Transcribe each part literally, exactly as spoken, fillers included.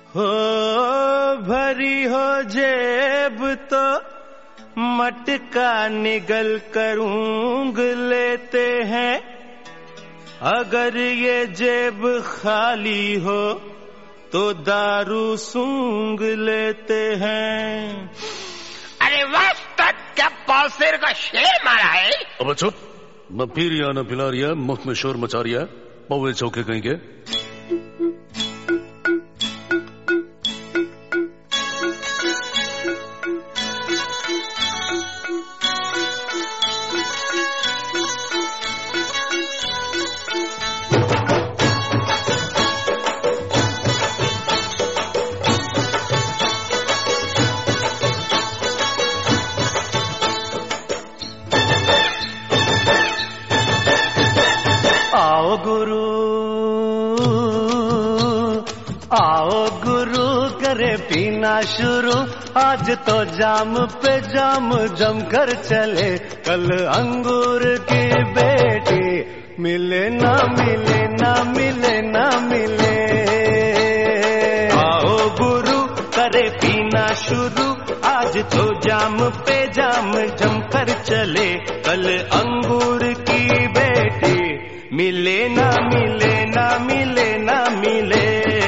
हो भरी हो जेब तो मटका निगल कर ऊँग लेते हैं, अगर ये जेब खाली हो तो दारू सूंघ लेते हैं। अरे वाह, क्या पालसेर का शेर मारा है। अब चुप, मैं पी रिया न पिला रिया, मुफ्त में शोर मचा रिया, पौवे चौके कहीं के। आओ गुरु आओ गुरु करे पीना शुरू, आज तो जाम पे जाम जम कर चले, कल अंगूर की बेटी मिले ना मिले ना मिले ना मिले। आओ गुरु करे पीना शुरू, आज तो जाम पे जाम जम कर चले, कल अंगूर की बेटी मिले ना मिले ना मिले ना मिले।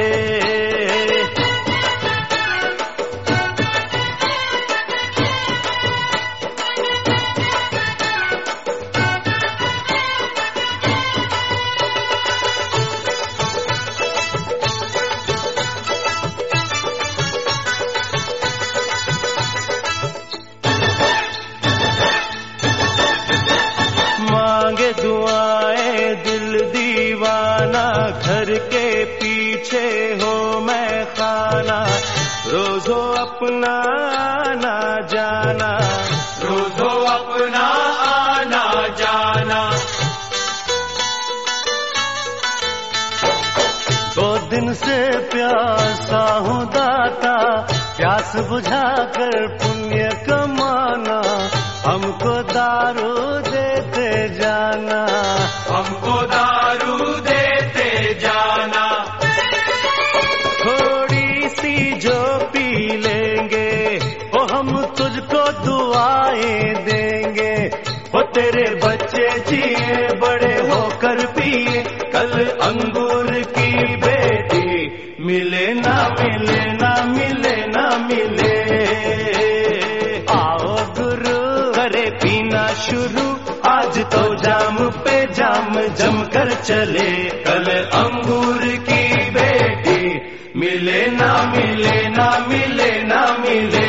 मांगे दुआएं दिल दीवाना, घर के पीछे हो मैं खाना, रोजो अपना आना जाना, रोजो अपना आना जाना। दो दिन से प्यासा हूँ दाता, प्यास बुझा कर पुण्य कमाना, हमको दारू देते जाना, हमको दारू देते जाना। थोड़ी सी जो पी लेंगे वो हम तुझको दुआएं देंगे, वो तेरे बच्चे जिए बड़े होकर पिए, कल अंगूर की बेटी मिले ना मिले ना मिले ना मिले। आओ गुरु करे पीना शुरू, आज तो जाम पे जाम जम कर चले, कल अंगूर की बेटी मिले ना मिले ना मिले ना मिले।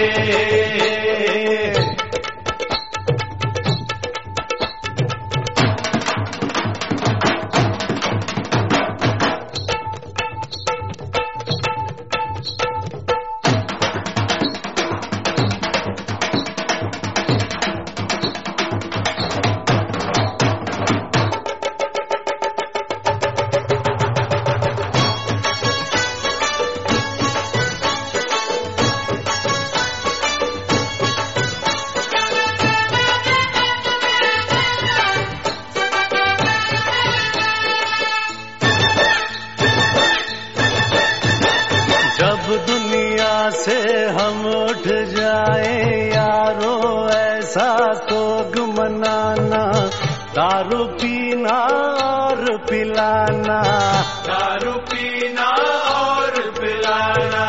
दुनिया से हम उठ जाए यारो, ऐसा सोग मनाना, दारू पीना और पिलाना, दारू पीना और पिलाना।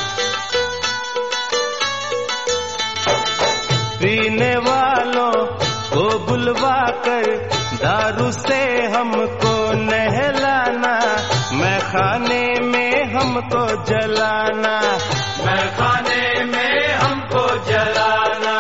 पीने वालों को बुलवा कर दारू से हमको नहलाना, मैं खाने में हमको जलाना, मैं खाने में हमको जलाना।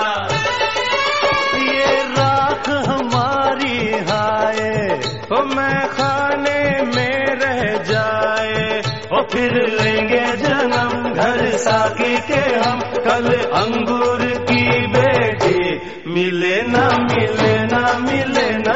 ये राख हमारी हाय ओ मैं खाने में रह जाए, ओ फिर लेंगे जन्म घर साकी के हम, कल अंगूर की बेटी मिले ना मिले ना मिले ना।